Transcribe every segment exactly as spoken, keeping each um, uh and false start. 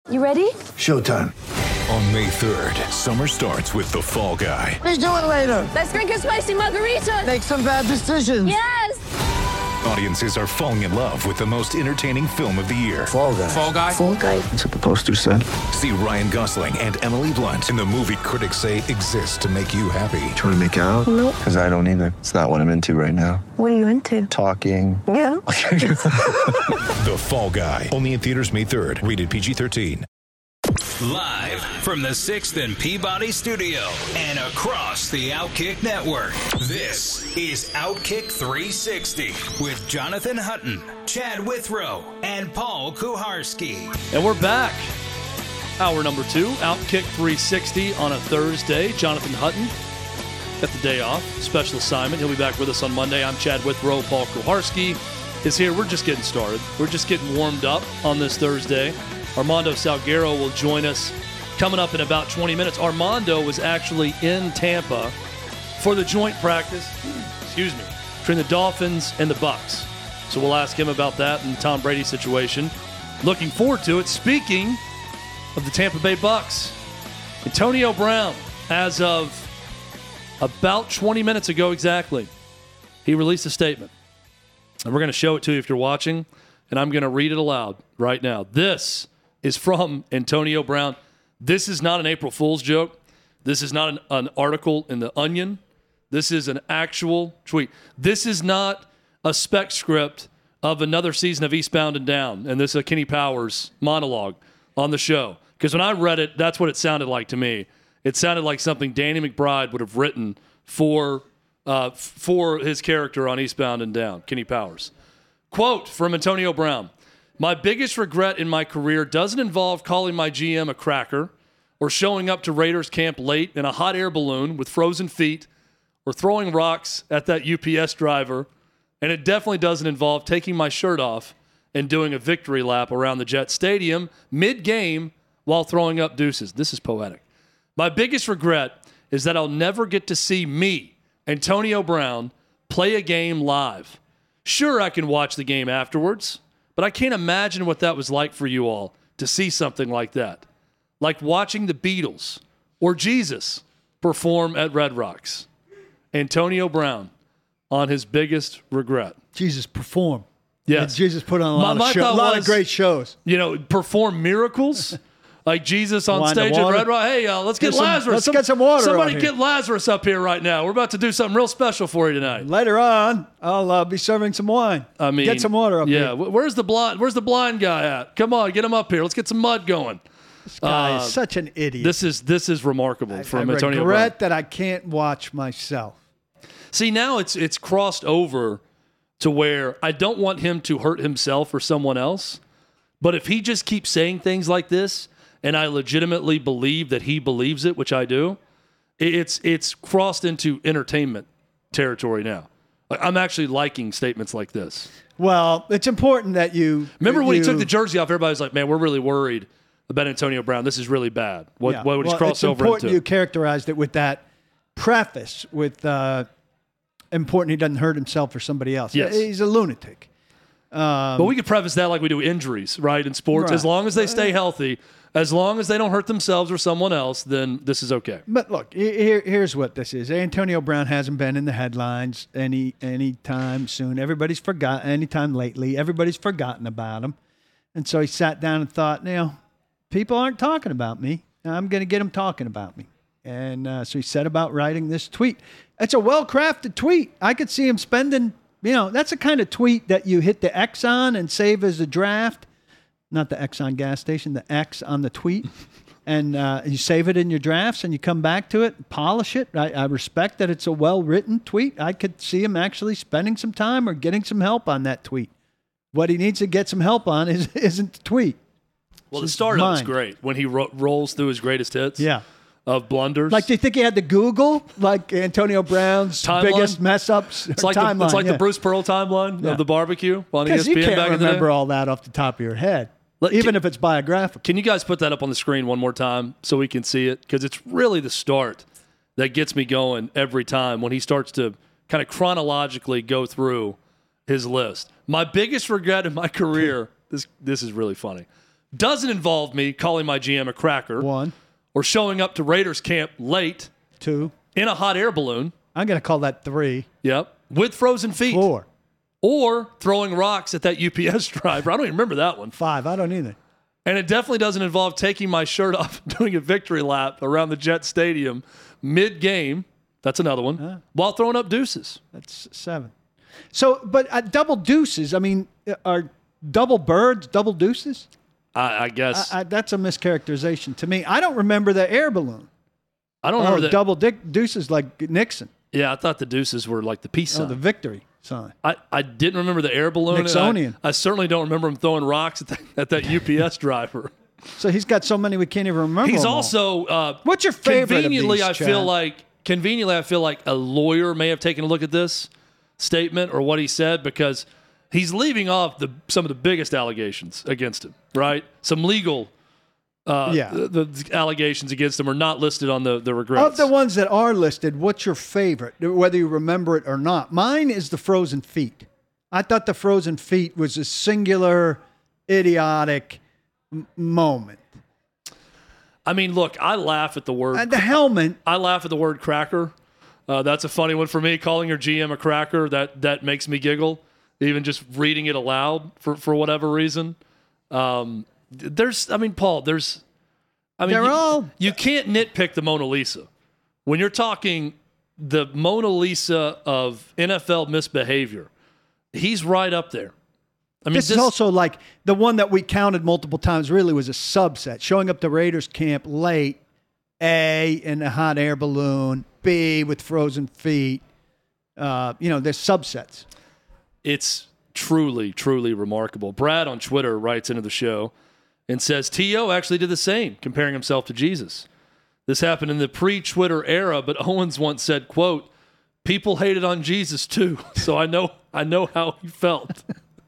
You ready? Showtime. On May third, summer starts with The Fall Guy. Let's do it later. Let's drink a spicy margarita. Make some bad decisions. Yes! Audiences are falling in love with the most entertaining film of the year. Fall Guy. Fall Guy? Fall Guy. That's what the poster said. See Ryan Gosling and Emily Blunt in the movie critics say exists to make you happy. Trying to make it out? Nope. Because I don't either. It's not what I'm into right now. What are you into? Talking. Yeah. The Fall Guy. Only in theaters May third. Rated P G thirteen. Live from the sixth and Peabody Studio and across the Outkick Network, this is Outkick three sixty with Jonathan Hutton, Chad Withrow, and Paul Kuharsky. And we're back. Hour number two, Outkick three sixty on a Thursday. Jonathan Hutton got the day off, special assignment. He'll be back with us on Monday. I'm Chad Withrow. Paul Kuharsky is here. We're just getting started. We're just getting warmed up on this Thursday. Armando Salguero will join us coming up in about twenty minutes. Armando was actually in Tampa for the joint practice, excuse me, between the Dolphins and the Bucs. So we'll ask him about that and the Tom Brady situation. Looking forward to it. Speaking of the Tampa Bay Bucs, Antonio Brown, as of about twenty minutes ago exactly, he released a statement. And we're going to show it to you if you're watching, and I'm going to read it aloud right now. This is from Antonio Brown. This is not an April Fool's joke. This is not an, an article in The Onion. This is an actual tweet. This is not a spec script of another season of Eastbound and Down, and this is a Kenny Powers monologue on the show. Because when I read it, that's what it sounded like to me. It sounded like something Danny McBride would have written for, uh, for his character on Eastbound and Down, Kenny Powers. Quote from Antonio Brown. My biggest regret in my career doesn't involve calling my G M a cracker or showing up to Raiders camp late in a hot air balloon with frozen feet or throwing rocks at that U P S driver. And it definitely doesn't involve taking my shirt off and doing a victory lap around the Jet Stadium mid-game while throwing up deuces. This is poetic. My biggest regret is that I'll never get to see me, Antonio Brown, play a game live. Sure, I can watch the game afterwards, but I can't imagine what that was like for you all to see something like that. Like watching the Beatles or Jesus perform at Red Rocks. Antonio Brown on his biggest regret. Jesus perform. Yes. Jesus put on a lot, My- my of, show, thought a lot was, of great shows. You know, perform miracles. Like Jesus on Wine to stage at water. Red Rock. Hey, uh, let's get, Get some- Lazarus. let's get some water Somebody on get here. Lazarus up here right now. We're about to do something real special for you tonight. Later on, I'll uh, be serving some wine. I mean, get some water up yeah, here. Yeah, where's the blind? Where's the blind guy at? Come on, get him up here. Let's get some mud going. This guy Uh, is such an idiot. This is this is remarkable I, from I Antonio regret Brown. that I can't watch myself. See, now it's it's crossed over to where I don't want him to hurt himself or someone else. But if he just keeps saying things like this, and I legitimately believe that he believes it, which I do, it's it's crossed into entertainment territory now. Like, I'm actually liking statements like this. Well, it's important that you Remember when you, he took the jersey off, everybody was like, man, we're really worried about Antonio Brown. This is really bad. What, Yeah. what would well, he cross it's over important into? you characterized it with that preface with uh, important he doesn't hurt himself or somebody else. Yes. He's a lunatic. Um, But we could preface that like we do injuries, right, in sports. Right. As long as they stay healthy, as long as they don't hurt themselves or someone else, then this is okay. But look, he- here, here's what this is. Antonio Brown hasn't been in the headlines any any time soon. Everybody's forgotten anytime lately. Everybody's forgotten about him. And so he sat down and thought, you know, people aren't talking about me. I'm going to get them talking about me. And uh, so he set about writing this tweet. It's a well-crafted tweet. I could see him spending, you know, that's the kind of tweet that you hit the X on and save as a draft. Not the Exxon gas station, the X on the tweet. And uh, you save it in your drafts and you come back to it, polish it. I, I respect that it's a well-written tweet. I could see him actually spending some time or getting some help on that tweet. What he needs to get some help on is, isn't the tweet. Well, the It's start of it's mine. great when he ro- rolls through his greatest hits Yeah. of blunders. Like, do you think he had to Google, like, Antonio Brown's Timeline? biggest mess-ups? it's like, timeline, the, it's like yeah. the Bruce Pearl timeline Yeah. of the barbecue on E Because S you P N can't back in the remember day. all that off the top of your head, Let- even can- if it's biographical. Can you guys put that up on the screen one more time so we can see it? Because it's really the start that gets me going every time when he starts to kind of chronologically go through his list. My biggest regret in my career, this this is really funny. doesn't involve me calling my G M a cracker. One. Or showing up to Raiders camp late. Two. In a hot air balloon. I'm going to call that three. Yep. With frozen feet. Four. Or throwing rocks at that U P S driver. I don't even remember that one. Five. I don't either. And it definitely doesn't involve taking my shirt off and doing a victory lap around the Jet Stadium mid-game. That's another one. Huh? While throwing up deuces. That's seven. So, but uh, double deuces, I mean, are double birds double deuces? I, I guess. I, I, that's a mischaracterization to me. I don't remember the air balloon. I don't remember that. Double dick deuces like Nixon. Yeah, I thought the deuces were like the peace sign. Oh, the victory sign. I, I didn't remember the air balloon. Nixonian. I, I certainly don't remember him throwing rocks at, the, at that U P S driver. So he's got so many we can't even remember. He's them also uh, what's your favorite? Conveniently, of these, I feel Chad? like conveniently, I feel like a lawyer may have taken a look at this statement or what he said because he's leaving off the some of the biggest allegations against him. Right? Some legal. Uh, yeah. The, the allegations against him are not listed on the the regrets. Of the ones that are listed, what's your favorite? Whether you remember it or not. Mine is the frozen feet. I thought the frozen feet was a singular, idiotic m- moment. I mean, look, I laugh at the word. And the helmet. I laugh at the word cracker. Uh, that's a funny one for me. Calling your G M a cracker, that that makes me giggle. Even just reading it aloud for, for whatever reason. Um, there's, I mean, Paul, there's, I mean, They're you, all. you can't nitpick the Mona Lisa. When you're talking the Mona Lisa of N F L misbehavior, he's right up there. I mean, this, this is also like the one that we counted multiple times really was a subset. Showing up to Raiders camp late, A, in a hot air balloon, B, with frozen feet. Uh, you know, there's subsets. It's truly, truly remarkable. Brad on Twitter writes into the show and says, T O actually did the same, comparing himself to Jesus. This happened in the pre-Twitter era, but Owens once said, quote, people hated on Jesus too, so I know I know how he felt.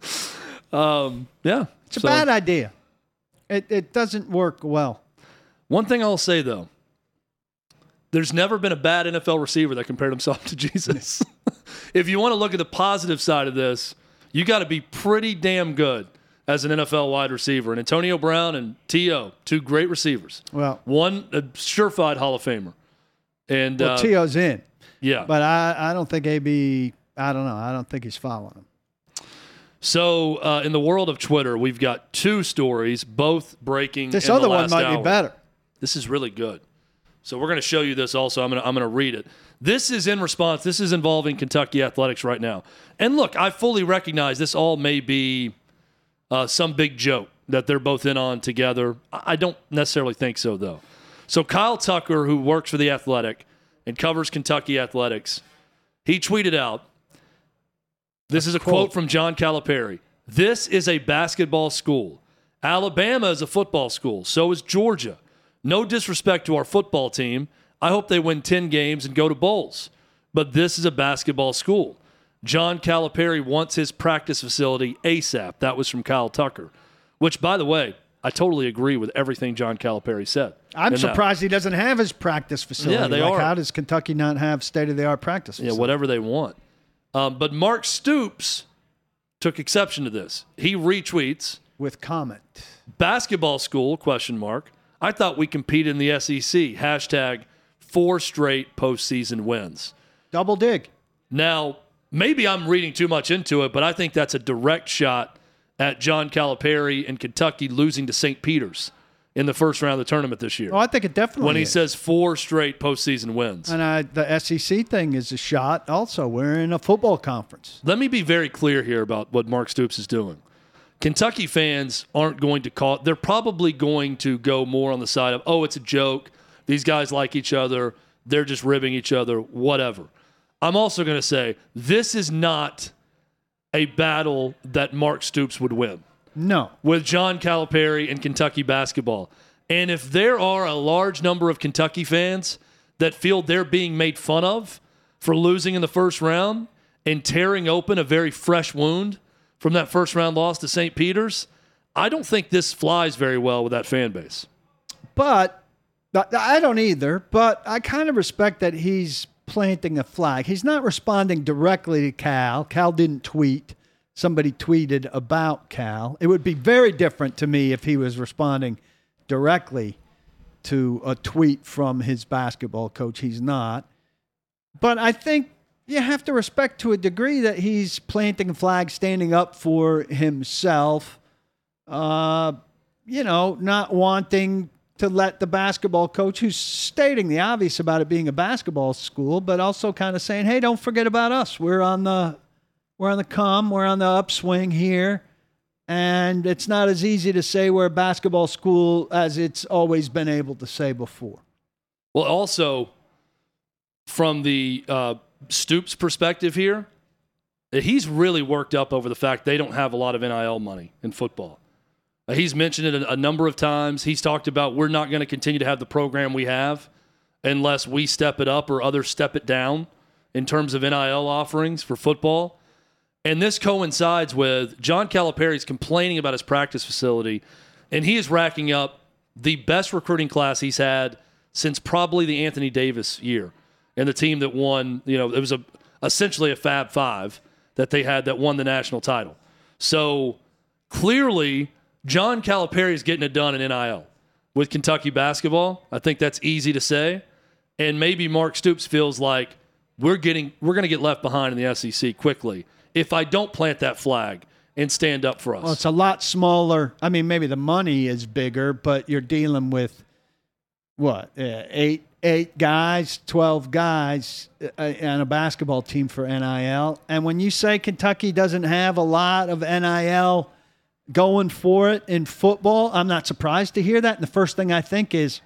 um, yeah. It's a so, bad idea. It it doesn't work well. One thing I'll say, though, there's never been a bad N F L receiver that compared himself to Jesus. If you want to look at the positive side of this, you got to be pretty damn good as an N F L wide receiver. And Antonio Brown and T O, two great receivers. Well, one a surefire Hall of Famer. And well, uh, T O's in. Yeah. But I, I don't think A B, I don't know. I don't think he's following him. So uh, in the world of Twitter, we've got two stories, both breaking. This in other the one last might hour. be better. This is really good. So we're going to show you this also. I'm going to I'm going to read it. This is in response. This is involving Kentucky athletics right now. And look, I fully recognize this all may be uh, some big joke that they're both in on together. I don't necessarily think so, though. So Kyle Tucker, who works for The Athletic and covers Kentucky athletics, he tweeted out, this is a quote from John Calipari. This is a basketball school. Alabama is a football school. So is Georgia. No disrespect to our football team. I hope they win ten games and go to bowls. But this is a basketball school. John Calipari wants his practice facility ASAP. That was from Kyle Tucker. Which, by the way, I totally agree with everything John Calipari said. I'm surprised that. he doesn't have his practice facility. Yeah, they like, are. How does Kentucky not have state-of-the-art practice facility? Yeah, whatever they want. Um, but Mark Stoops took exception to this. He retweets. With comment. Basketball school, question mark. I thought we competed in the S E C. Hashtag four straight postseason wins. Double dig. Now, maybe I'm reading too much into it, but I think that's a direct shot at John Calipari and Kentucky losing to Saint Peter's in the first round of the tournament this year. Oh, I think it definitely When he is. says four straight postseason wins. And I, the S E C thing is a shot also. We're in a football conference. Let me be very clear here about what Mark Stoops is doing. Kentucky fans aren't going to call – they're probably going to go more on the side of, oh, it's a joke. These guys like each other. They're just ribbing each other, whatever. I'm also going to say this is not a battle that Mark Stoops would win. No. With John Calipari and Kentucky basketball. And if there are a large number of Kentucky fans that feel they're being made fun of for losing in the first round and tearing open a very fresh wound from that first round loss to Saint Peter's, I don't think this flies very well with that fan base. But I don't either, but I kind of respect that he's planting a flag. He's not responding directly to Cal. Cal didn't tweet somebody tweeted about Cal. It would be very different to me if he was responding directly to a tweet from his basketball coach. He's not. But I think you have to respect to a degree that he's planting a flag, standing up for himself, uh, you know, not wanting to let the basketball coach, who's stating the obvious about it being a basketball school, but also kind of saying, hey, don't forget about us. We're on the we're on the come, we're on the upswing here. And it's not as easy to say we're a basketball school as it's always been able to say before. Well, also, from the uh, Stoops perspective here, he's really worked up over the fact they don't have a lot of N I L money in football. Uh, he's mentioned it a, a number of times. He's talked about we're not going to continue to have the program we have unless we step it up or others step it down in terms of N I L offerings for football. And this coincides with John Calipari's complaining about his practice facility, and he is racking up the best recruiting class he's had since probably the Anthony Davis year. And the team that won, you know, it was a essentially a Fab Five that they had that won the national title. So clearly, John Calipari is getting it done in N I L with Kentucky basketball. I think that's easy to say. And maybe Mark Stoops feels like we're getting we're going to get left behind in the S E C quickly if I don't plant that flag and stand up for us. Well, it's a lot smaller. I mean, maybe the money is bigger, but you're dealing with what uh, eight. Eight guys, twelve guys uh, on a basketball team for N I L. And when you say Kentucky doesn't have a lot of N I L going for it in football, I'm not surprised to hear that. And the first thing I think is,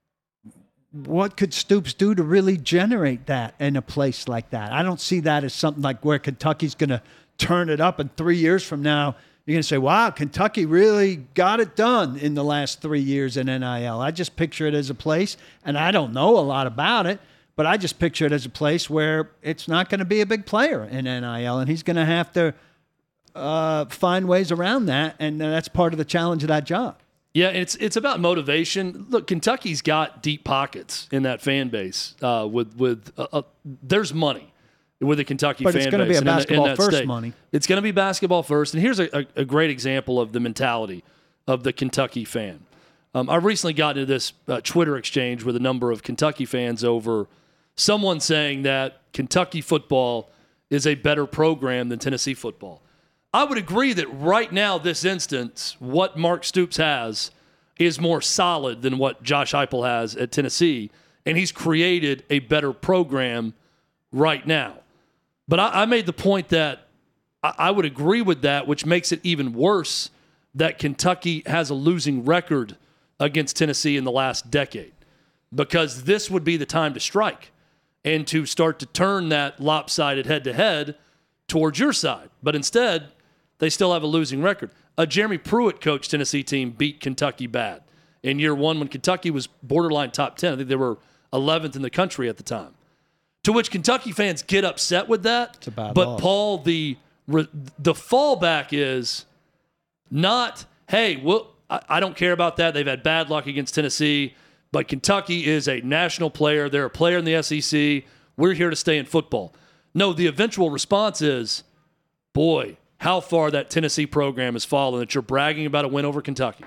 what could Stoops do to really generate that in a place like that? I don't see that as something like where Kentucky's going to turn it up, and three years from now, you're going to say, wow, Kentucky really got it done in the last three years in N I L. I just picture it as a place, and I don't know a lot about it, but I just picture it as a place where it's not going to be a big player in N I L, and he's going to have to uh, find ways around that, and that's part of the challenge of that job. Yeah, it's it's about motivation. Look, Kentucky's got deep pockets in that fan base. Uh, with with uh, uh, there's money with the Kentucky but fan base. But it's going to be a basketball in, in first state. money. It's going to be basketball first. And here's a, a, a great example of the mentality of the Kentucky fan. Um, I recently got into this uh, Twitter exchange with a number of Kentucky fans over someone saying that Kentucky football is a better program than Tennessee football. I would agree that right now, this instance, what Mark Stoops has is more solid than what Josh Heupel has at Tennessee, and he's created a better program right now. But I, I made the point that I, I would agree with that, which makes it even worse that Kentucky has a losing record against Tennessee in the last decade, because this would be the time to strike and to start to turn that lopsided head-to-head towards your side. But instead, they still have a losing record. A Jeremy Pruitt coached Tennessee team beat Kentucky bad in year one when Kentucky was borderline top ten. I think they were eleventh in the country at the time. To which Kentucky fans get upset with that. It's a bad but loss. Paul, the the fallback is not, hey, well, I, I don't care about that. They've had bad luck against Tennessee, but Kentucky is a national player. They're a player in the S E C. We're here to stay in football. No, the eventual response is, boy, how far that Tennessee program has fallen that you're bragging about a win over Kentucky.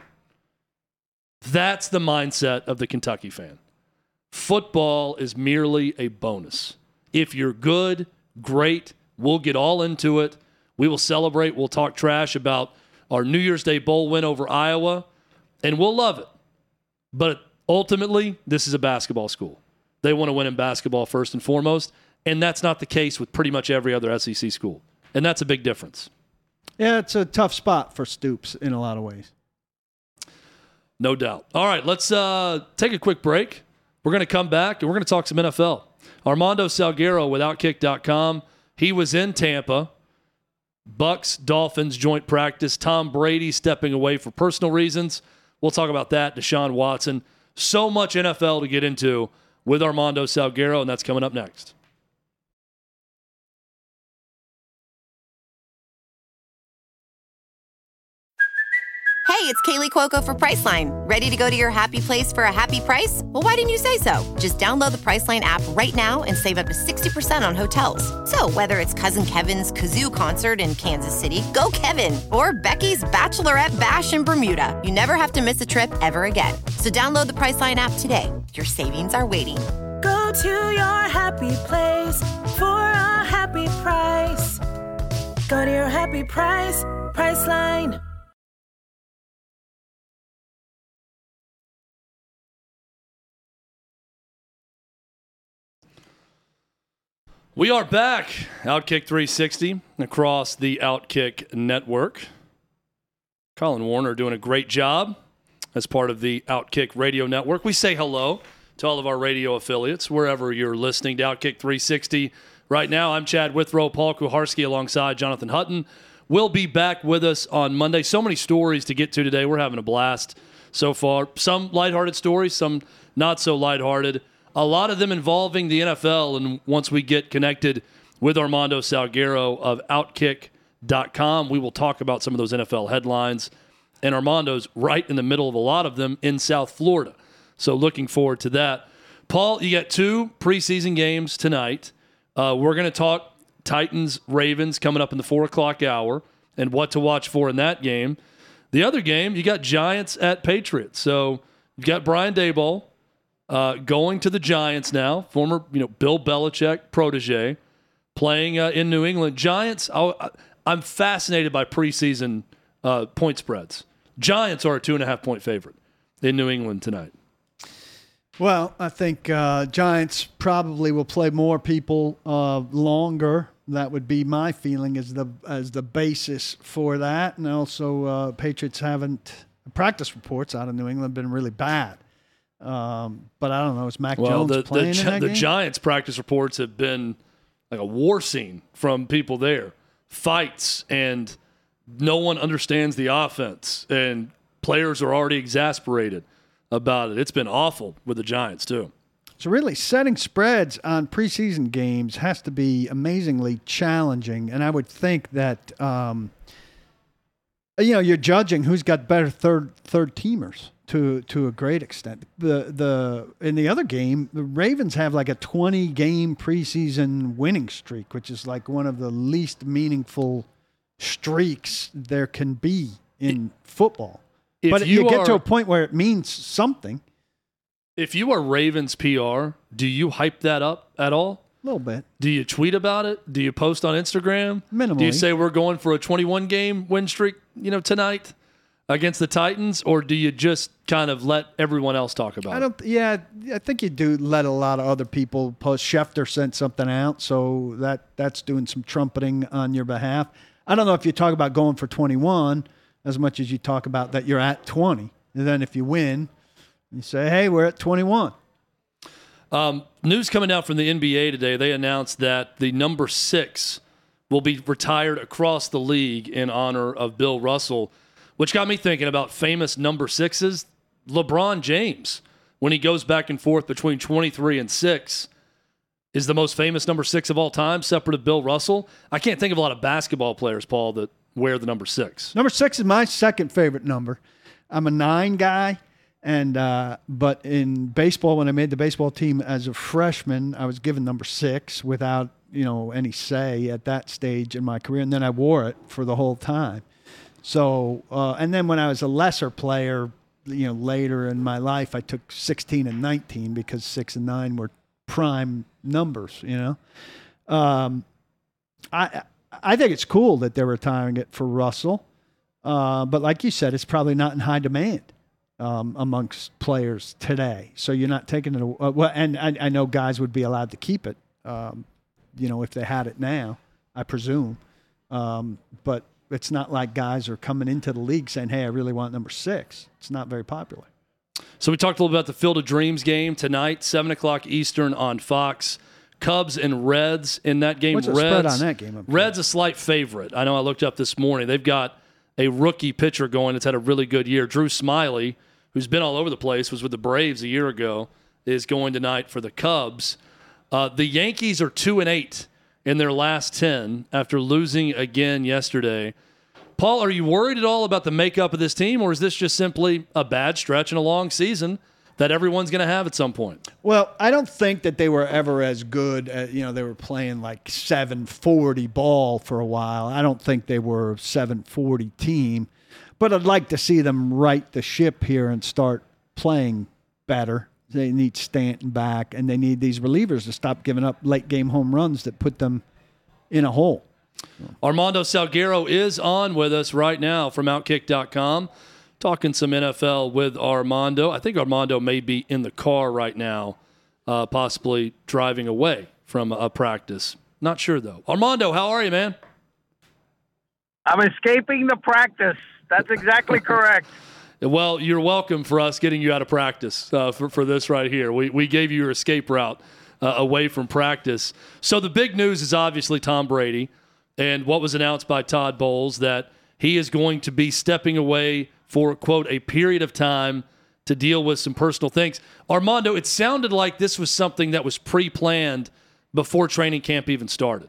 That's the mindset of the Kentucky fan. Football is merely a bonus. If you're good, great. We'll get all into it. We will celebrate. We'll talk trash about our New Year's Day Bowl win over Iowa, and we'll love it. But ultimately, this is a basketball school. They want to win in basketball first and foremost, and that's not the case with pretty much every other S E C school. And that's a big difference. Yeah, it's a tough spot for Stoops in a lot of ways. No doubt. All right, let's uh, take a quick break. We're going to come back, and we're going to talk some N F L. Armando Salguero with Outkick dot com. He was in Tampa. Bucks, Dolphins joint practice. Tom Brady stepping away for personal reasons. We'll talk about that. Deshaun Watson. So much N F L to get into with Armando Salguero, and that's coming up next. Hey, it's Kaylee Cuoco for Priceline. Ready to go to your happy place for a happy price? Well, why didn't you say so? Just download the Priceline app right now and save up to sixty percent on hotels. So whether it's Cousin Kevin's Kazoo Concert in Kansas City, go Kevin, or Becky's Bachelorette Bash in Bermuda, you never have to miss a trip ever again. So download the Priceline app today. Your savings are waiting. Go to your happy place for a happy price. Go to your happy price, Priceline. We are back. Outkick three sixty across the Outkick network. Colin Warner doing a great job as part of the Outkick radio network. We say hello to all of our radio affiliates, wherever you're listening to Outkick three sixty. Right now, I'm Chad Withrow, Paul Kuharski alongside Jonathan Hutton. We'll be back with us on Monday. So many stories to get to today. We're having a blast so far. Some lighthearted stories, some not so lighthearted. A lot of them involving the N F L, and once we get connected with Armando Salguero of Outkick dot com, we will talk about some of those N F L headlines. And Armando's right in the middle of a lot of them in South Florida. So looking forward to that. Paul, you got two preseason games tonight. Uh, we're going to talk Titans-Ravens coming up in the four o'clock hour and what to watch for in that game. The other game, you got Giants at Patriots. So you've got Brian Daboll Uh, going to the Giants now, former you know Bill Belichick protege, playing uh, in New England. Giants, I, I'm fascinated by preseason uh, point spreads. Giants are a two and a half point favorite in New England tonight. Well, I think uh, Giants probably will play more people uh, longer. That would be my feeling as the as the basis for that. And also, uh, Patriots haven't practice reports out of New England been really bad. Um, but I don't know. Is Mac well, Jones the, playing the, in that the game? Giants practice reports have been like a war scene from people there. Fights, and no one understands the offense, and players are already exasperated about it. It's been awful with the Giants too. So really, setting spreads on preseason games has to be amazingly challenging, and I would think that um, you know you're judging who's got better third third teamers. To to a great extent, the the in the other game, the Ravens have like a twenty game preseason winning streak, which is like one of the least meaningful streaks there can be in football. If But you you get are- to a point where it means something. If you are Ravens P R, do you hype that up at all? A little bit. Do you tweet about it? Do you post on Instagram? Minimally. Do you say we're going for a twenty-one game win streak, you know, tonight against the Titans, or do you just kind of let everyone else talk about I it? don't. Yeah, I think you do let a lot of other people post. Schefter sent something out, so that that's doing some trumpeting on your behalf. I don't know if you talk about going for twenty-one as much as you talk about that you're at twenty. And then if you win, you say, "Hey, we're at twenty-one." Um, news coming out from the N B A today. They announced that the number six will be retired across the league in honor of Bill Russell, which got me thinking about famous number sixes. LeBron James, when he goes back and forth between twenty-three and six, is the most famous number six of all time, separate of Bill Russell. I can't think of a lot of basketball players, Paul, that wear the number six. Number six is my second favorite number. I'm a nine guy, and uh, but in baseball, when I made the baseball team as a freshman, I was given number six without you know any say at that stage in my career, and then I wore it for the whole time. So, uh, and then when I was a lesser player, you know, later in my life, I took sixteen and nineteen because six and nine were prime numbers, you know. Um, I I think it's cool that they're retiring it for Russell. Uh, but like you said, it's probably not in high demand um, amongst players today. So you're not taking it away. Uh, well, and I, I know guys would be allowed to keep it, um, you know, if they had it now, I presume. Um, but it's not like guys are coming into the league saying, hey, I really want number six. It's not very popular. So we talked a little about the Field of Dreams game tonight, seven o'clock Eastern on Fox. Cubs and Reds in that game. What's the Reds, spread on that game? Reds a slight favorite. I know I looked up this morning. They've got a rookie pitcher going that's had a really good year. Drew Smiley, who's been all over the place, was with the Braves a year ago, is going tonight for the Cubs. Uh, the Yankees are two and eight in their last ten after losing again yesterday Paul, are you worried at all about the makeup of this team, or is this just simply a bad stretch in a long season that everyone's going to have at some point? Well, I don't think that they were ever as good as, you know, they were playing like seven forty ball for a while. I don't think they were a seven forty team, but I'd like to see them right the ship here and start playing better. They need Stanton back, and they need these relievers to stop giving up late game home runs that put them in a hole. Armando Salguero is on with us right now from Outkick dot com, talking some N F L with Armando. I think Armando may be in the car right now, uh, possibly driving away from a practice. Not sure, though. Armando, how are you, man? I'm escaping the practice. That's exactly correct. Well, you're welcome for us getting you out of practice uh, for, for this right here. We, we gave you your escape route uh, away from practice. So the big news is obviously Tom Brady and what was announced by Todd Bowles, that he is going to be stepping away for, quote, a period of time to deal with some personal things. Armando, it sounded like this was something that was pre-planned before training camp even started.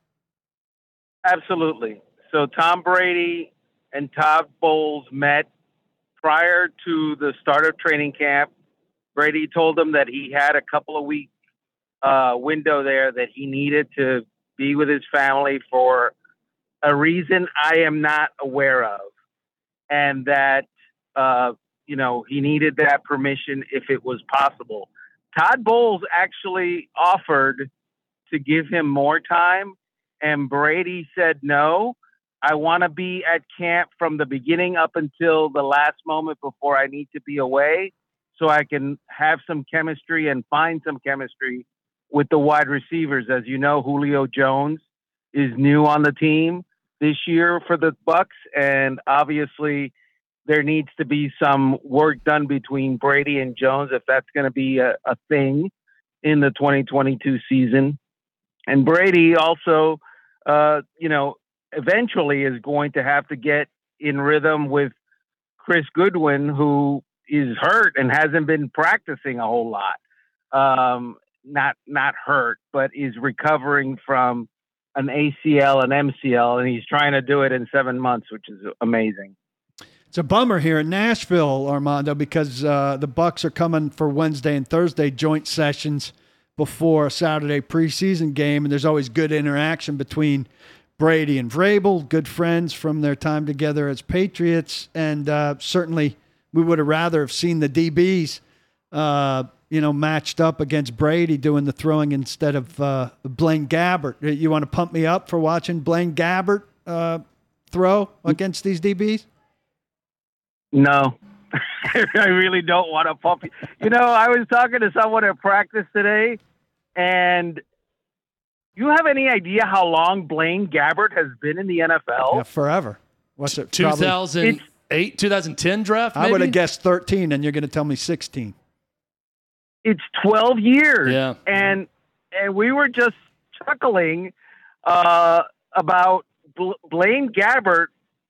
Absolutely. So Tom Brady and Todd Bowles met prior to the start of training camp. Brady told him that he had a couple of week uh, window there that he needed to be with his family for a reason I am not aware of. And that, uh, you know, he needed that permission if it was possible. Todd Bowles actually offered to give him more time, and Brady said, no, I want to be at camp from the beginning up until the last moment before I need to be away, so I can have some chemistry and find some chemistry with the wide receivers. As you know, Julio Jones is new on the team this year for the Bucs, and obviously there needs to be some work done between Brady and Jones if that's going to be a, a thing in the twenty twenty-two season. And Brady also, uh, you know, eventually is going to have to get in rhythm with Chris Goodwin, who is hurt and hasn't been practicing a whole lot. Um, not not hurt, but is recovering from an A C L and M C L, and he's trying to do it in seven months, which is amazing. It's a bummer here in Nashville, Armando, because uh, the Bucs are coming for Wednesday and Thursday joint sessions before a Saturday preseason game, and there's always good interaction between Brady and Vrabel, good friends from their time together as Patriots, and uh, certainly we would have rather have seen the D Bs uh, you know, matched up against Brady doing the throwing instead of uh, Blaine Gabbert. You want to pump me up for watching Blaine Gabbert uh, throw against these D Bs? No, I really don't want to pump you. You know, I was talking to someone at practice today, and you have any idea how long Blaine Gabbert has been in the N F L? Yeah, forever. What's it? two thousand eight, twenty ten draft, maybe? I would have guessed thirteen, and you're going to tell me sixteen. It's twelve years. Yeah. And and we were just chuckling uh, about Bl- Blaine Gabbert,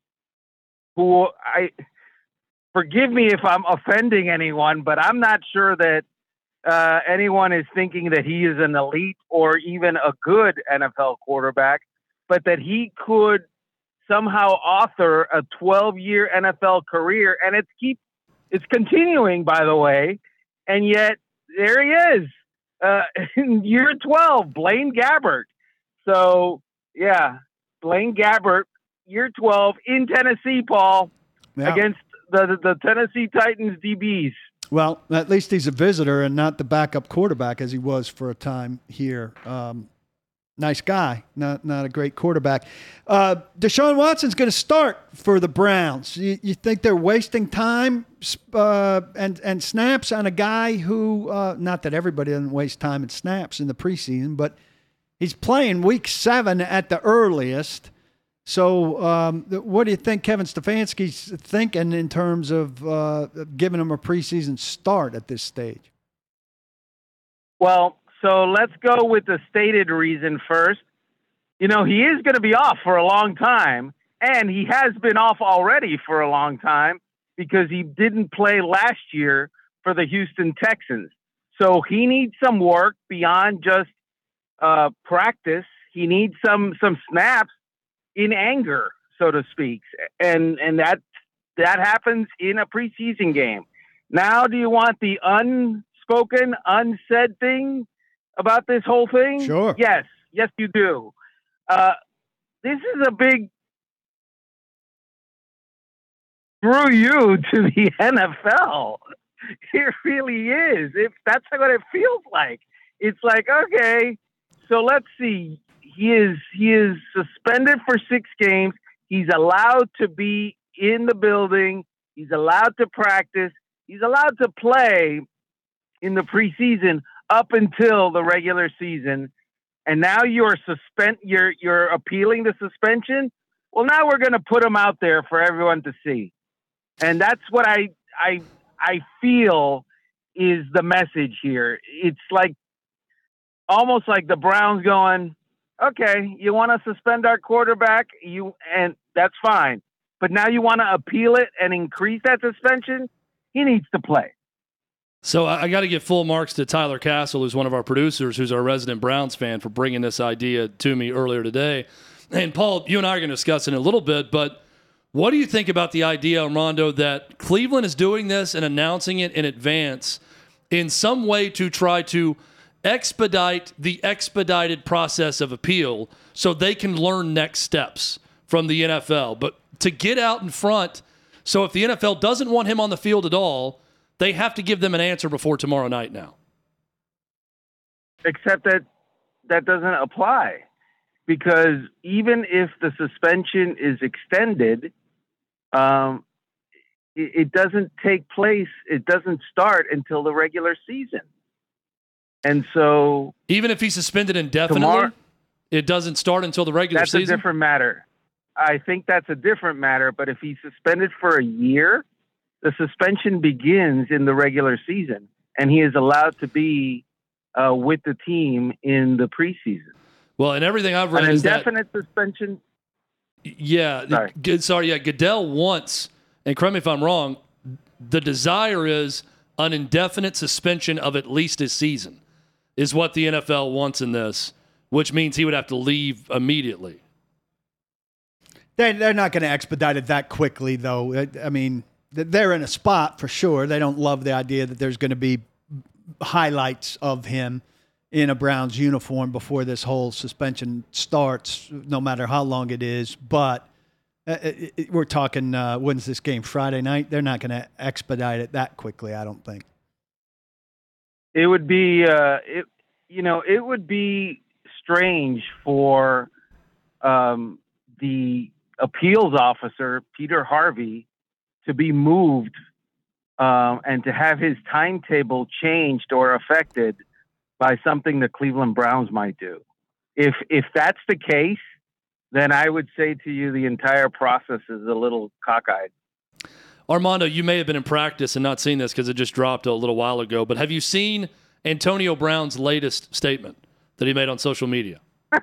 who I forgive me if I'm offending anyone, but I'm not sure that uh, anyone is thinking that he is an elite or even a good N F L quarterback, but that he could somehow author a twelve-year N F L career, and it's keep it's continuing, by the way, and yet there he is, uh, in year twelve, Blaine Gabbert. So, yeah, Blaine Gabbert, year twelve in Tennessee, Paul, Yeah. against the, the the Tennessee Titans D Bs. Well, at least he's a visitor and not the backup quarterback as he was for a time here. Um, nice guy, not not a great quarterback. Uh, Deshaun Watson's going to start for the Browns. You, you think they're wasting time uh, and and snaps on a guy who, uh, not that everybody doesn't waste time and snaps in the preseason, but he's playing week seven at the earliest. So um, what do you think Kevin Stefanski's thinking in terms of uh, giving him a preseason start at this stage? Well, so let's go with the stated reason first. You know, he is going to be off for a long time, and he has been off already for a long time because he didn't play last year for the Houston Texans. So he needs some work beyond just uh, practice. He needs some some snaps in anger, so to speak, and and that that happens in a preseason game. Now, do you want the unspoken, unsaid thing about this whole thing? Sure. Yes, yes, you do. Uh, this is a big through you to the N F L. It really is. If that's what it feels like. It's like, okay, so let's see. He is he is suspended for six games. He's allowed to be in the building. He's allowed to practice. He's allowed to play in the preseason up until the regular season. And now you're suspend you're you're appealing the suspension. Well, now we're going to put him out there for everyone to see. And that's what I I I feel is the message here. It's like almost like the Browns going, okay, you want to suspend our quarterback, you and that's fine. But now you want to appeal it and increase that suspension? He needs to play. So I, I got to give full marks to Tyler Castle, who's one of our producers, who's our resident Browns fan, for bringing this idea to me earlier today. And Paul, you and I are going to discuss it in a little bit, but what do you think about the idea, Armando, that Cleveland is doing this and announcing it in advance in some way to try to expedite the expedited process of appeal so they can learn next steps from the N F L, but to get out in front, so if the N F L doesn't want him on the field at all, they have to give them an answer before tomorrow night now. Except that that doesn't apply, because even if the suspension is extended, um, it, it doesn't take place, it doesn't start until the regular season. And so, even if he's suspended indefinitely, tomorrow, it doesn't start until the regular that's season? That's a different matter. I think that's a different matter. But if he's suspended for a year, the suspension begins in the regular season, and he is allowed to be uh, with the team in the preseason. Well, and everything I've read An is indefinite that, suspension. Yeah, sorry. G- sorry, yeah. Goodell wants, and correct me if I'm wrong, the desire is an indefinite suspension of at least a season. Is what the N F L wants in this, which means he would have to leave immediately. They, they're not going to expedite it that quickly, though. I mean, they're in a spot for sure. They don't love the idea that there's going to be highlights of him in a Browns uniform before this whole suspension starts, no matter how long it is. But it, it, we're talking, uh, when's this game? Friday night? They're not going to expedite it that quickly, I don't think. It would be, uh, it, you know, it would be strange for um, the appeals officer, Peter Harvey, to be moved um, and to have his timetable changed or affected by something the Cleveland Browns might do. If if that's the case, then I would say to you the entire process is a little cockeyed. Armando, you may have been in practice and not seen this because it just dropped a little while ago, but have you seen Antonio Brown's latest statement that he made on social media?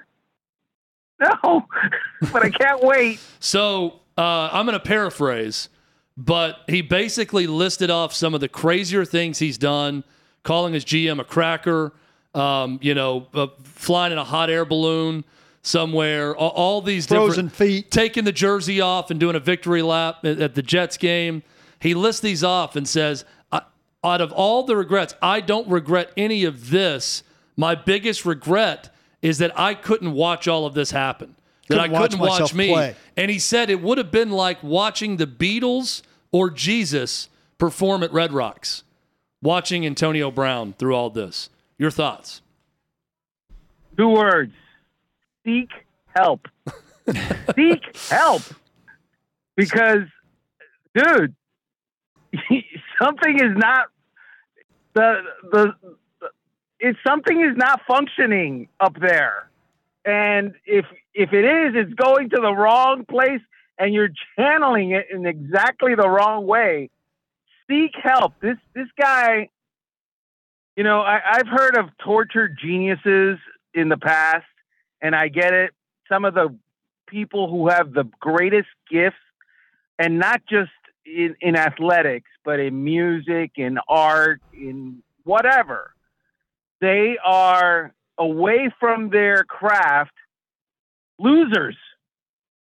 No, but I can't wait. So uh, I'm going to paraphrase, but he basically listed off some of the crazier things he's done, calling his G M a cracker, um, you know, uh, flying in a hot air balloon somewhere, all, all these frozen different, feet, taking the jersey off and doing a victory lap at, at the Jets game. He lists these off and says, out of all the regrets, I don't regret any of this. My biggest regret is that I couldn't watch all of this happen, that couldn't I couldn't watch watch me. Play. And he said it would have been like watching the Beatles or Jesus perform at Red Rocks, watching Antonio Brown through all this. Your thoughts? Two words. Seek help. Seek help. Because, dude, something is not the, the the if something is not functioning up there, and if if it is, it's going to the wrong place, and you're channeling it in exactly the wrong way. Seek help. This this guy, you know, I, I've heard of tortured geniuses in the past, and I get it. Some of the people who have the greatest gifts, and not just in, in athletics, but in music, in art, in whatever, they are away from their craft losers.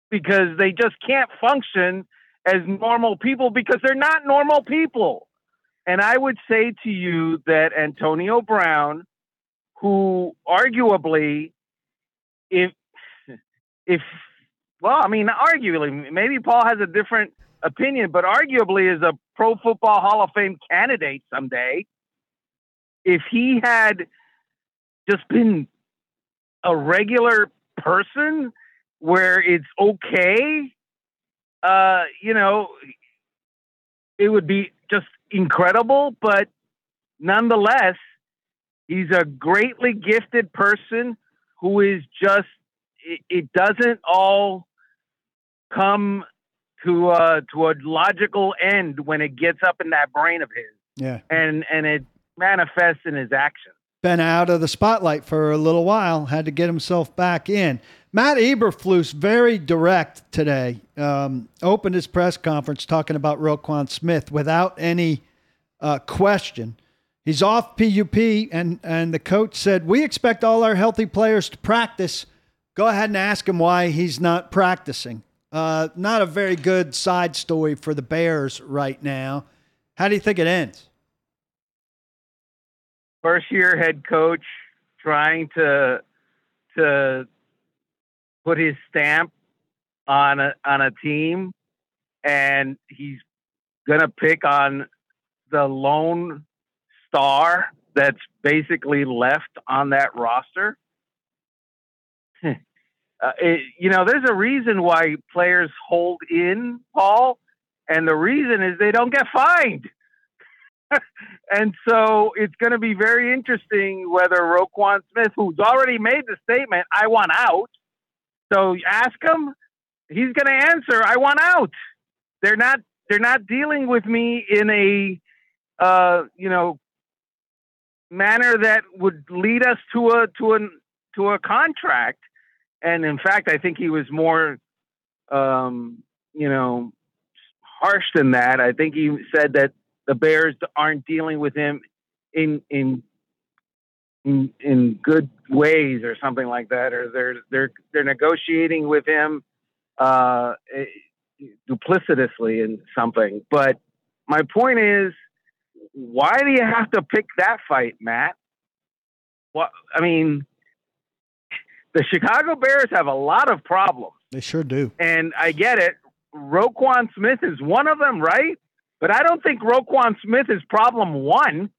because they just can't function as normal people because they're not normal people. And I would say to you that Antonio Brown, who arguably, if, if, well, I mean, arguably, maybe Paul has a different opinion, but arguably is a Pro Football Hall of Fame candidate someday. If he had just been a regular person where it's okay, uh, you know, it would be just incredible. But nonetheless, he's a greatly gifted person who is just, it, it doesn't all come to uh, to a logical end when it gets up in that brain of his. Yeah. And, and it manifests in his actions. Been out of the spotlight for a little while, had to get himself back in. Matt Eberflus, very direct today, um, opened his press conference talking about Roquan Smith without any uh, question. He's off P U P, and, and the coach said, we expect all our healthy players to practice. Go ahead and ask him why he's not practicing. Uh, not a very good side story for the Bears right now. How do you think it ends? First year head coach trying to to put his stamp on a on a team, and he's gonna pick on the lone star that's basically left on that roster. uh, it, you know, there's a reason why players hold in, Paul, and the reason is they don't get fined. And so it's going to be very interesting whether Roquan Smith, who's already made the statement, I want out. So ask him, he's going to answer, I want out. They're not, they're not dealing with me in a, uh, you know, manner that would lead us to a, to a, to a contract. And in fact, I think he was more, um, you know, harsh than that. I think he said that the Bears aren't dealing with him in, in in in good ways or something like that, or they're they're they're negotiating with him uh, duplicitously in something. But my point is, why do you have to pick that fight, Matt? What I mean, the Chicago Bears have a lot of problems. They sure do, and I get it. Roquan Smith is one of them, right? But I don't think Roquan Smith is problem one.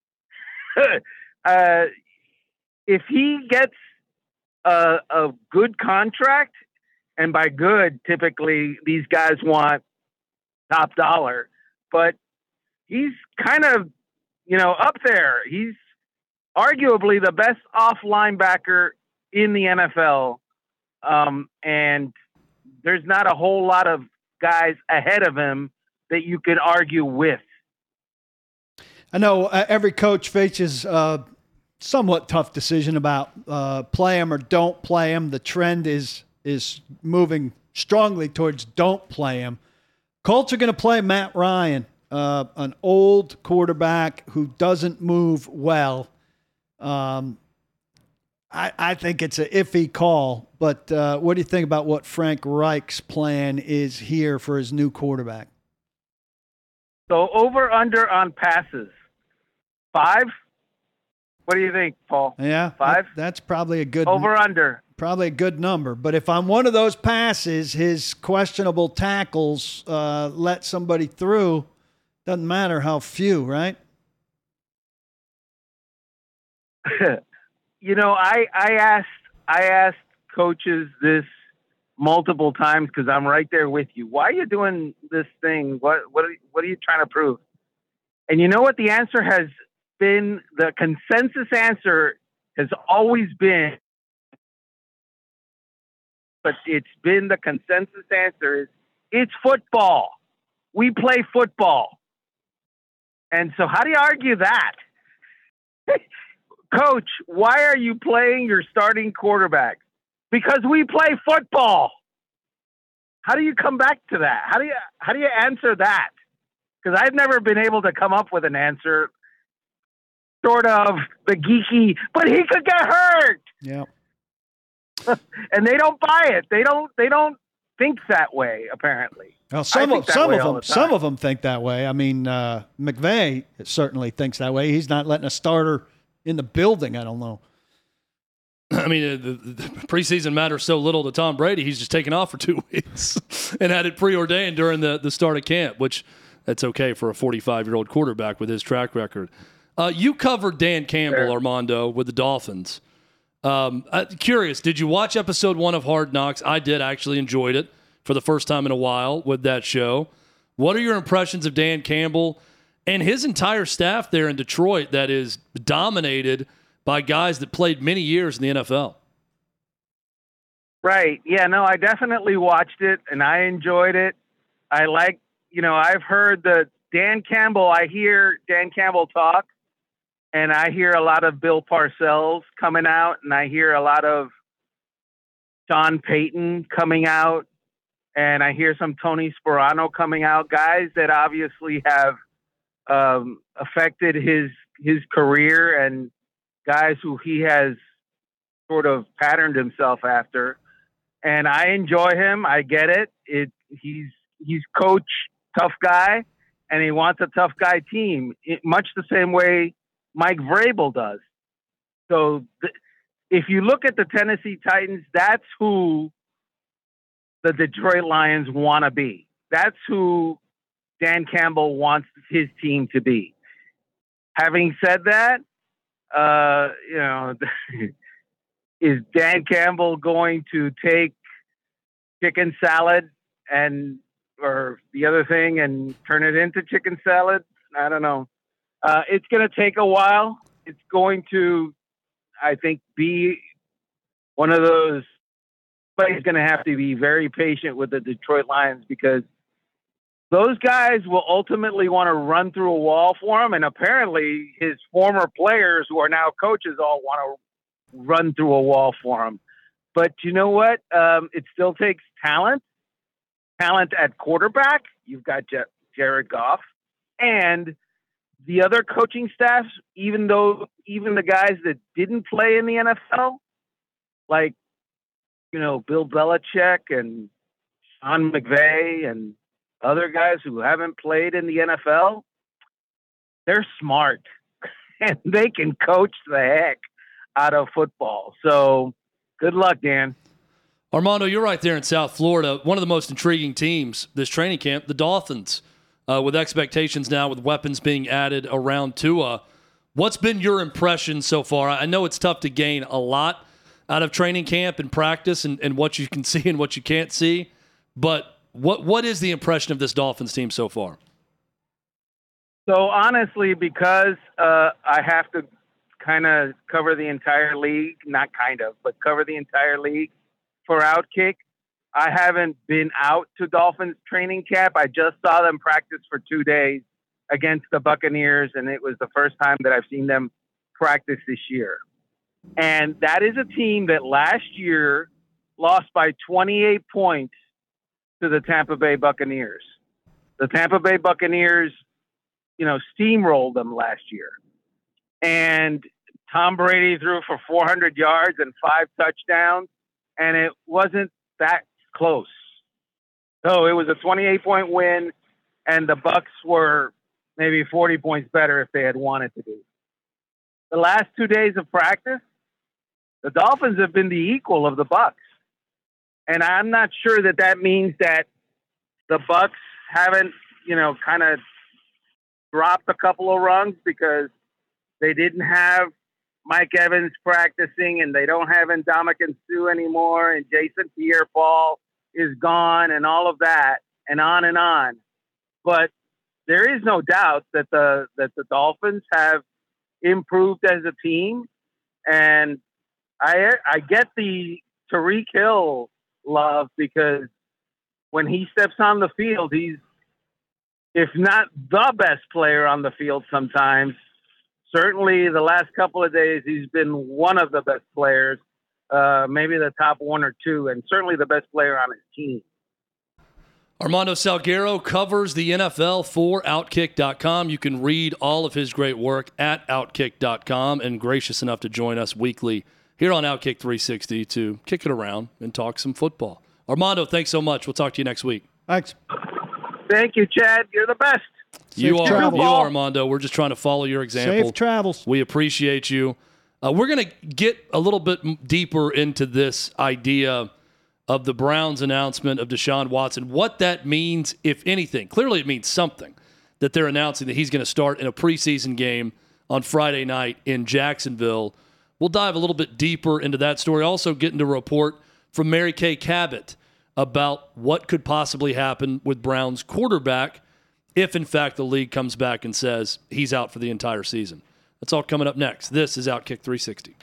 uh, if he gets a, a good contract, and by good, typically these guys want top dollar, but he's kind of, you know, up there. He's arguably the best off linebacker in the N F L. Um, and there's not a whole lot of guys ahead of him that you could argue with. I know uh, every coach faces a somewhat tough decision about uh, play him or don't play him. The trend is is moving strongly towards don't play him. Colts are going to play Matt Ryan, uh, an old quarterback who doesn't move well. Um, I, I think it's an iffy call, but uh, what do you think about what Frank Reich's plan is here for his new quarterback? So over under on passes, five. What do you think, Paul? Yeah, five. That, that's probably a good over under. Probably a good number. But if on one of those passes, his questionable tackles uh, let somebody through, doesn't matter how few, right? You know, I I asked I asked coaches this multiple times because I'm right there with you. Why are you doing this thing? What what are, what are you trying to prove? And you know what the answer has been? The consensus answer has always been, but it's been the consensus answer is it's football. We play football. And so how do you argue that? Coach, why are you playing your starting quarterback? Because we play football. How do you come back to that? How do you how do you answer that? Because I've never been able to come up with an answer. Sort of the geeky, but he could get hurt. Yeah. And they don't buy it. They don't. They don't thinks that way, apparently. Well, some I of think that some way of all them the time. some of them think that way. I mean, uh, McVay certainly thinks that way. He's not letting a starter in the building. I don't know. I mean, the, the preseason matters so little to Tom Brady. He's just taken off for two weeks and had it preordained during the, the start of camp, which that's okay for a forty-five-year-old quarterback with his track record. Uh, you covered Dan Campbell, Sure. Armando, with the Dolphins. Um, I'm curious, did you watch episode one of Hard Knocks? I did. I actually enjoyed it for the first time in a while with that show. What are your impressions of Dan Campbell and his entire staff there in Detroit that is dominated by guys that played many years in the N F L? Right. Yeah, no, I definitely watched it, and I enjoyed it. I like, you know, I've heard the Dan Campbell, I hear Dan Campbell talk, and I hear a lot of Bill Parcells coming out, and I hear a lot of Sean Payton coming out, and I hear some Tony Sperano coming out, guys that obviously have um, affected his his career and guys who he has sort of patterned himself after. And I enjoy him. I get it. It he's he's coach, tough guy, and he wants a tough guy team, it, much the same way Mike Vrabel does. So th- if you look at the Tennessee Titans, that's who the Detroit Lions want to be. That's who Dan Campbell wants his team to be. Having said that, uh, you know, is Dan Campbell going to take chicken salad and or the other thing and turn it into chicken salad? I don't know. Uh, it's going to take a while. It's going to, I think, be one of those. But he's going to have to be very patient with the Detroit Lions because those guys will ultimately want to run through a wall for him. And apparently his former players who are now coaches all want to run through a wall for him. But you know what? Um, it still takes talent, talent at quarterback. You've got Je- Jared Goff and the other coaching staffs, even though even the guys that didn't play in the N F L, like, you know, Bill Belichick and Sean McVay and other guys who haven't played in the N F L, they're smart and they can coach the heck out of football. So good luck, Dan. Armando, you're right there in South Florida. One of the most intriguing teams this training camp, the Dolphins, uh, with expectations now with weapons being added around Tua. What's been your impression so far? I know it's tough to gain a lot out of training camp and practice and, and what you can see and what you can't see, but What what is the impression of this Dolphins team so far? So honestly, because uh, I have to kind of cover the entire league, not kind of, but cover the entire league for Outkick, I haven't been out to Dolphins training camp. I just saw them practice for two days against the Buccaneers, and it was the first time that I've seen them practice this year. And that is a team that last year lost by twenty-eight points to the Tampa Bay Buccaneers. The Tampa Bay Buccaneers, you know, steamrolled them last year. And Tom Brady threw for four hundred yards and five touchdowns, and it wasn't that close. So it was a twenty-eight point win, and the Bucs were maybe forty points better if they had wanted to be. The last two days of practice, the Dolphins have been the equal of the Bucs. And I'm not sure that that means that the Bucs haven't, you know, kind of dropped a couple of rungs because they didn't have Mike Evans practicing and they don't have Ndamukong Suh anymore and Jason Pierre-Paul is gone and all of that and on and on. But there is no doubt that the that the Dolphins have improved as a team. And I I get the Tyreek Hill love because when he steps on the field, he's, if not the best player on the field sometimes, certainly the last couple of days he's been one of the best players, uh, maybe the top one or two, and certainly the best player on his team. Armando Salguero covers the N F L for Outkick dot com. You can read all of his great work at Outkick dot com, and gracious enough to join us weekly here on Outkick three sixty to kick it around and talk some football. Armando, thanks so much. We'll talk to you next week. Thanks. Thank you, Chad. You're the best. You Safe are, travels. you are, Armando. We're just trying to follow your example. Safe travels. We appreciate you. Uh, we're going to get a little bit m- deeper into this idea of the Browns' announcement of Deshaun Watson, what that means, if anything. Clearly it means something, that they're announcing that he's going to start in a preseason game on Friday night in Jacksonville. We'll dive a little bit deeper into that story. Also get into a report from Mary Kay Cabot about what could possibly happen with Browns quarterback if, in fact, the league comes back and says he's out for the entire season. That's all coming up next. This is Outkick three sixty.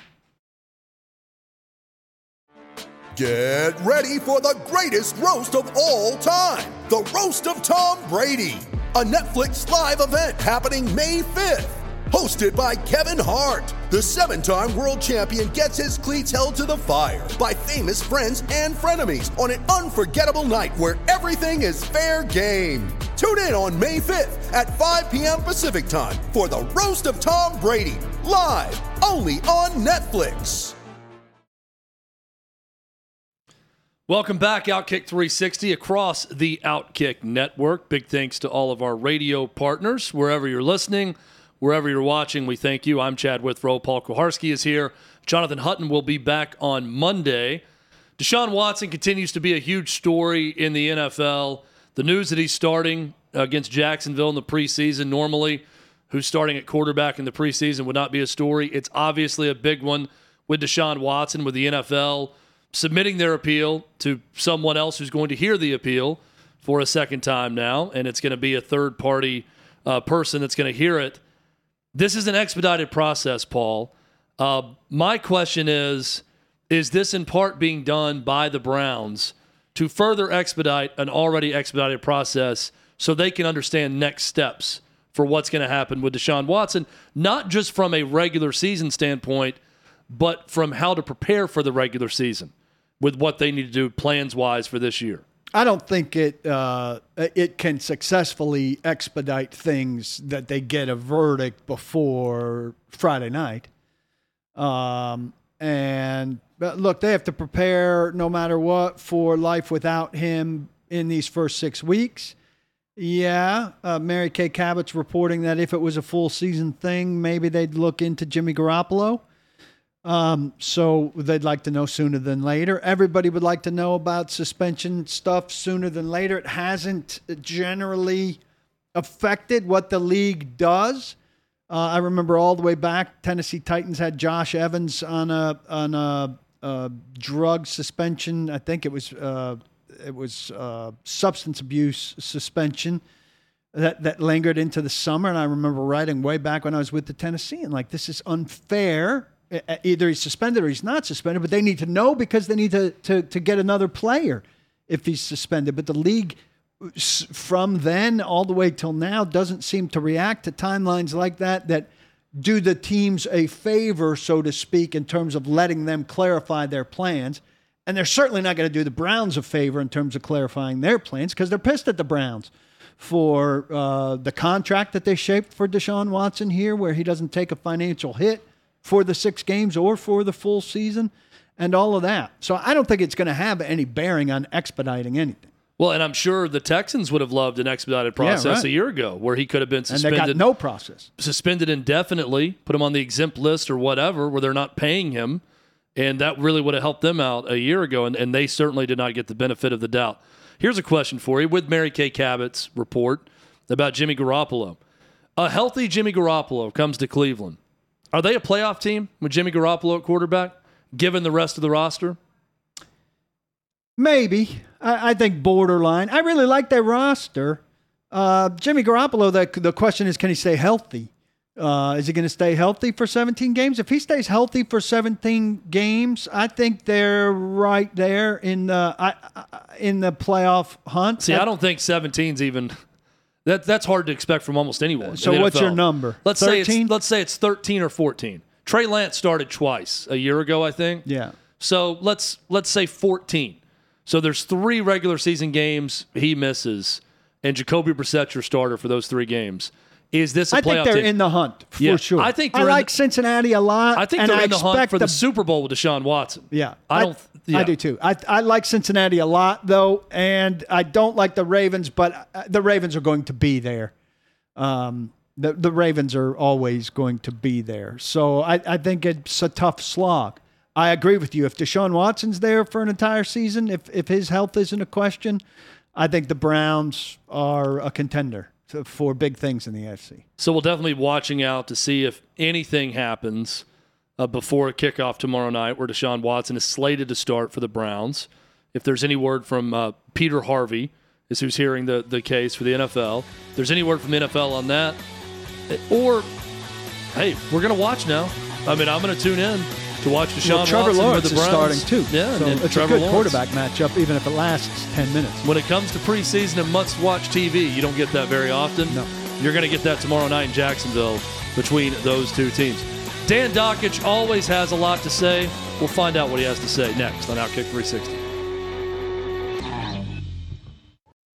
Get ready for the greatest roast of all time, the Roast of Tom Brady, a Netflix live event happening May fifth. Hosted by Kevin Hart, the seven-time world champion gets his cleats held to the fire by famous friends and frenemies on an unforgettable night where everything is fair game. Tune in on May fifth at five p.m. Pacific time for the Roast of Tom Brady, live only on Netflix. Welcome back, Outkick three sixty across the Outkick network. Big thanks to all of our radio partners, wherever you're listening. Wherever you're watching, we thank you. I'm Chad Withrow. Paul Kuharsky is here. Jonathan Hutton will be back on Monday. Deshaun Watson continues to be a huge story in the N F L. The news that he's starting against Jacksonville in the preseason, normally who's starting at quarterback in the preseason would not be a story. It's obviously a big one with Deshaun Watson, with the N F L submitting their appeal to someone else who's going to hear the appeal for a second time now, and it's going to be a third-party uh, person that's going to hear it. This is an expedited process, Paul. Uh, my question is, is this in part being done by the Browns to further expedite an already expedited process so they can understand next steps for what's going to happen with Deshaun Watson, not just from a regular season standpoint, but from how to prepare for the regular season with what they need to do plans-wise for this year? I don't think it uh, it can successfully expedite things that they get a verdict before Friday night. Um, and but look, they have to prepare no matter what for life without him in these first six weeks. Yeah, uh, Mary Kay Cabot's reporting that if it was a full season thing, maybe they'd look into Jimmy Garoppolo. Um, so they'd like to know sooner than later. Everybody would like to know about suspension stuff sooner than later. It hasn't generally affected what the league does. Uh, I remember all the way back, Tennessee Titans had Josh Evans on a on a, a drug suspension. I think it was uh, it was uh, substance abuse suspension that that lingered into the summer. And I remember writing way back when I was with the Tennessean, like, this is unfair. Either he's suspended or he's not suspended, but they need to know because they need to, to, to get another player if he's suspended. But the league, from then all the way till now, doesn't seem to react to timelines like that that do the teams a favor, so to speak, in terms of letting them clarify their plans. And they're certainly not going to do the Browns a favor in terms of clarifying their plans because they're pissed at the Browns for uh, the contract that they shaped for Deshaun Watson here, where he doesn't take a financial hit for the six games or for the full season and all of that. So I don't think it's going to have any bearing on expediting anything. Well, and I'm sure the Texans would have loved an expedited process yeah, right. a year ago where he could have been suspended. And they got no process. Suspended indefinitely, put him on the exempt list or whatever, where they're not paying him. And that really would have helped them out a year ago, and, and they certainly did not get the benefit of the doubt. Here's a question for you with Mary Kay Cabot's report about Jimmy Garoppolo. A healthy Jimmy Garoppolo comes to Cleveland. Are they a playoff team with Jimmy Garoppolo at quarterback, given the rest of the roster? Maybe. I, I think borderline. I really like their roster. Uh, Jimmy Garoppolo, the, the question is, can he stay healthy? Uh, is he going to stay healthy for seventeen games? If he stays healthy for seventeen games, I think they're right there in the I, I, in the playoff hunt. See, I don't think seventeen's even... That that's hard to expect from almost anyone. So what's your number? Let's thirteen? say it's let's say it's thirteen or fourteen. Trey Lance started twice a year ago, I think. Yeah. So let's let's say fourteen. So there's three regular season games he misses, and Jacoby Brissett's your starter for those three games. Is this a I playoff think they're team? in the hunt for Yeah, sure. I think I they're in like the- Cincinnati a lot. I think and they're I in the hunt expect for the Super Bowl with Deshaun Watson. Yeah, I don't. yeah. I do too. I I like Cincinnati a lot though, and I don't like the Ravens, but the Ravens are going to be there. Um, the the Ravens are always going to be there. So I I think it's a tough slog. I agree with you. If Deshaun Watson's there for an entire season, if if his health isn't a question, I think the Browns are a contender to, for big things in the A F C. So we'll definitely be watching out to see if anything happens uh, before kickoff tomorrow night, where Deshaun Watson is slated to start for the Browns. If there's any word from uh, Peter Harvey, is who's hearing the, the case for the N F L. If there's any word from the N F L on that, or, hey, we're going to watch now. I mean, I'm going to tune in to watch Deshaun well, Trevor Watson Lawrence with the is Browns. starting too. Yeah, so and it's Trevor a good Lawrence. quarterback matchup, even if it lasts ten minutes. When it comes to preseason and must-watch T V, you don't get that very often. No. You're going to get that tomorrow night in Jacksonville between those two teams. Dan Dockich always has a lot to say. We'll find out what he has to say next on Outkick three sixty.